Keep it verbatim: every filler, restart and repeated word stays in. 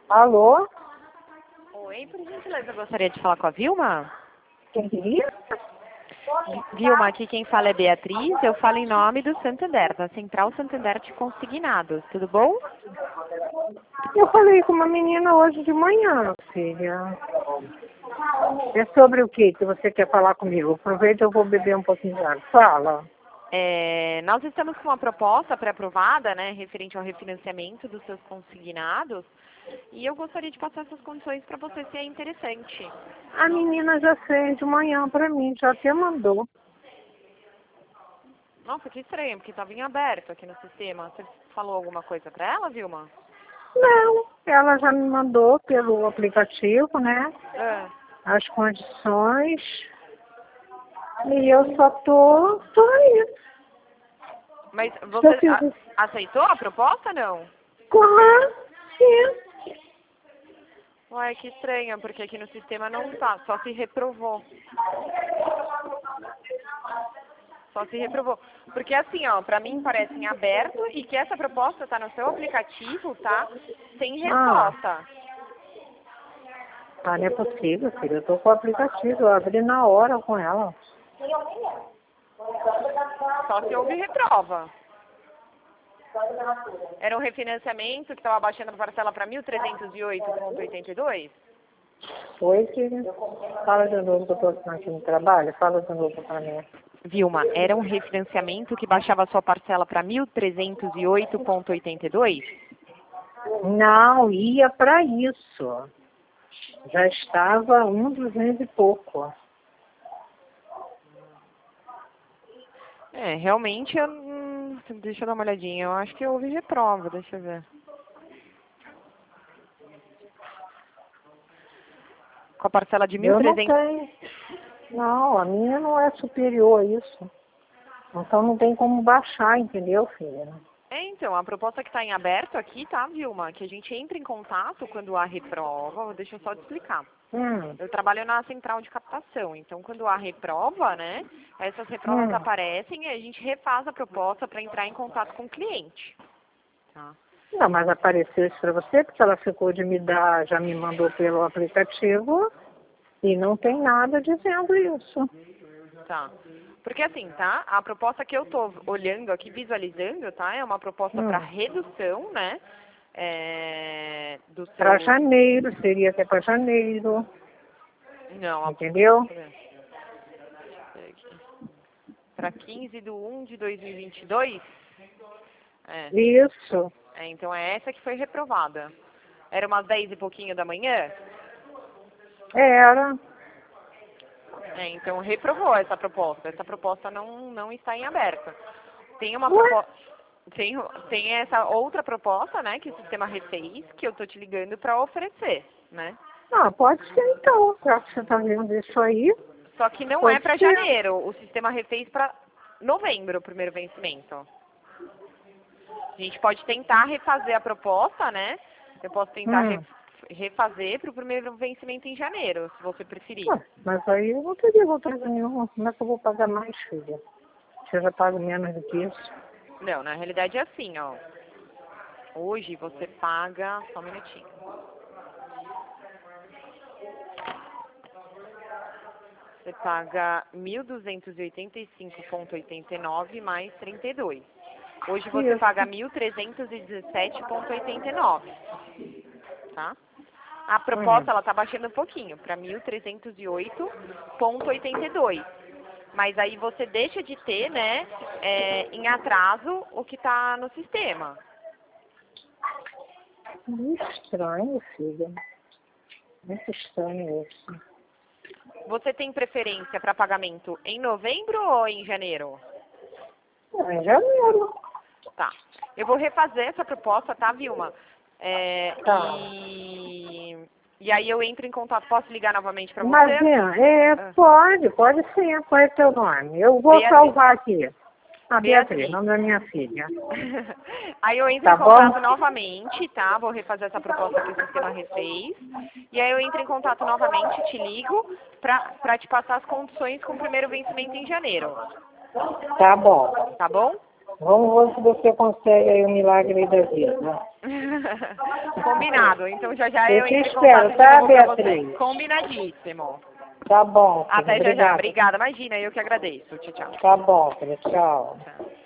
Alô? Oi, por gentileza, eu gostaria de falar com a Vilma. Quem queria? Vilma, aqui quem fala é Beatriz, eu falo em nome do Santander, da Central Santander de Consignados, tudo bom? Eu falei com uma menina hoje de manhã, filha. É sobre o que que você quer falar comigo? Aproveita, eu vou beber um pouquinho de água. Fala. É, nós estamos com uma proposta pré-aprovada, né, referente ao refinanciamento dos seus consignados, e eu gostaria de passar essas condições para você, se é interessante. A menina já fez de manhã pra mim, já até mandou. Nossa, que estranho, porque estava em aberto aqui no sistema. Você falou alguma coisa para ela, Vilma? Não, ela já me mandou pelo aplicativo, né? É. As condições. E eu só tô, tô aí. Mas Eu você fiz a- aceitou a proposta, não? Claro, sim. Uai, que estranho, porque aqui no sistema não tá, só se reprovou. Só se reprovou. Porque assim, ó, pra mim parece em aberto e que essa proposta tá no seu aplicativo, tá? Sem Ah, resposta. ah, não é possível, filho. Eu tô com o aplicativo, eu abri na hora com ela. Só se houve reprova. Era um refinanciamento que estava baixando a parcela para mil trezentos e oito vírgula oitenta e dois? Oi, filha. Fala de novo que eu tô aqui no trabalho. Fala de novo pra mim. Vilma, era um refinanciamento que baixava a sua parcela para mil trezentos e oito vírgula oitenta e dois? Não, ia pra isso. Já estava um duzentos e pouco. É, realmente, eu, hum, deixa eu dar uma olhadinha. Eu acho que houve reprova, deixa eu ver. Com a parcela de Eu não mil e trezentos... tenho. Não, a minha não é superior a isso. Então não tem como baixar, entendeu, filha? É, então, a proposta que está em aberto aqui, tá, Vilma? Que a gente entra em contato quando há reprova. Deixa eu só te explicar. Hum, Eu trabalho na central de captação, então quando há reprova, né, essas reprovas hum. aparecem e a gente refaz a proposta para entrar em contato com o cliente. Tá? Não, mas apareceu isso pra você, porque ela ficou de me dar, já me mandou pelo aplicativo e não tem nada dizendo isso. Tá. Porque assim, tá? A proposta que eu tô olhando aqui, visualizando, tá? É uma proposta para Hum. redução, né? É, do Para seu... janeiro, seria até para janeiro, Não, a... entendeu? para quinze de um de dois mil e vinte e dois? É. Isso, É, então é essa que foi reprovada. Era umas dez e pouquinho da manhã? era. É, então reprovou essa proposta. Essa proposta não, não está em aberto. Tem uma Ué? proposta. Tem, tem essa outra proposta, né, que o sistema refez, que eu tô te ligando para oferecer, né? Ah, pode ser então, já que você está vendo isso aí, Só que não é pode para ser. janeiro. O sistema refez para novembro, o primeiro vencimento. A gente pode tentar refazer a proposta, né? Eu posso tentar Hum. re- refazer para o primeiro vencimento em janeiro, se você preferir. Ué, mas aí eu não teria vontade nenhuma. Como é que eu vou pagar mais, filha? Se eu já pago menos do que isso. Não, na realidade é assim, ó. Hoje você paga... Só um minutinho. Você paga mil duzentos e oitenta e cinco vírgula oitenta e nove mais trinta e dois. Hoje você Isso. paga mil trezentos e dezessete vírgula oitenta e nove. Tá? A Hum. proposta ela tá baixando um pouquinho para mil trezentos e oito vírgula oitenta e dois. Mas aí você deixa de ter, né, é, em atraso o que está no sistema. Muito estranho, filha. Muito estranho isso. Você tem preferência para pagamento em novembro ou em janeiro? É em janeiro. Tá. Eu vou refazer essa proposta, tá, Vilma? É, Tá. e, e aí eu entro em contato. Posso ligar novamente para você? Imagina, é, Ah, pode, pode sim. Qual é o teu nome? Eu vou Beatriz. salvar aqui. Ah, Beatriz, Beatriz. nome da minha filha. Aí eu entro Tá em contato bom? novamente, tá? Vou refazer essa proposta que o sistema refez. E aí eu entro em contato novamente, te ligo, pra, pra te passar as condições com o primeiro vencimento em janeiro. Tá bom. Tá bom? Vamos ver se você consegue aí o milagre da vida. Combinado. Então já já Eu eu te entro em espero, contato de tá, novo pra você. Beatriz? Combinadíssimo. Tá bom, filha. Até já já. Obrigada. Obrigada. Imagina, eu que agradeço. Tchau, tchau. Tá bom, filha. Tchau. Tchau.